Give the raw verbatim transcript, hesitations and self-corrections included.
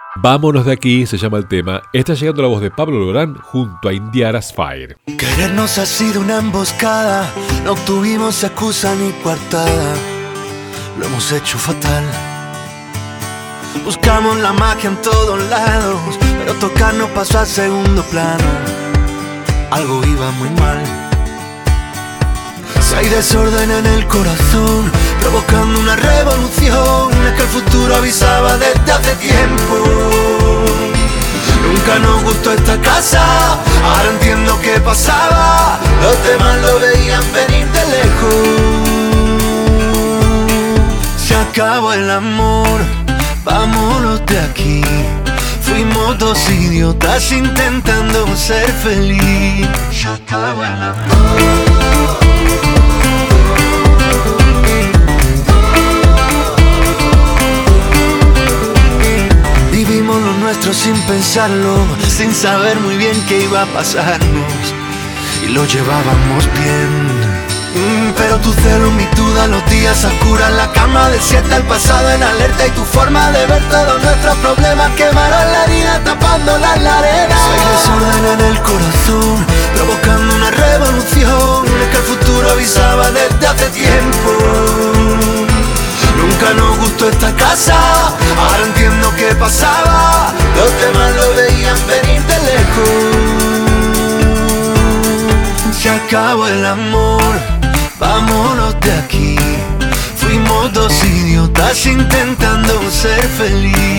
Vámonos de aquí, se llama el tema. Está llegando la voz de Pablo Lorán junto a Indiara's Fire. Querernos ha sido una emboscada, no obtuvimos excusa ni coartada, lo hemos hecho fatal. Buscamos la magia en todos lados, pero tocarnos pasó a segundo plano, algo iba muy mal. Si hay desorden en el corazón, provocando una revolución, es que el futuro avisaba desde hace tiempo. Nunca nos gustó esta casa, ahora entiendo qué pasaba, los demás lo veían venir de lejos. Se acabó el amor, vámonos de aquí. Fuimos dos idiotas intentando ser feliz. Se acabó el amor. Vivimos lo nuestro sin pensarlo, sin saber muy bien qué iba a pasarnos, y lo llevábamos bien. Mm, pero tu celo, mi duda, los días oscuros, la cama desierta, el pasado en alerta, y tu forma de ver todos nuestros problemas quemaron la herida, tapándola en la arena. Si hay desorden en el corazón, provocando una revolución, es que el futuro avisaba desde hace tiempo. Nunca nos gustó esta casa, ahora entiendo qué pasaba, los demás lo veían venir de lejos. Se acabó el amor, vámonos de aquí. Fuimos dos idiotas intentando ser felices.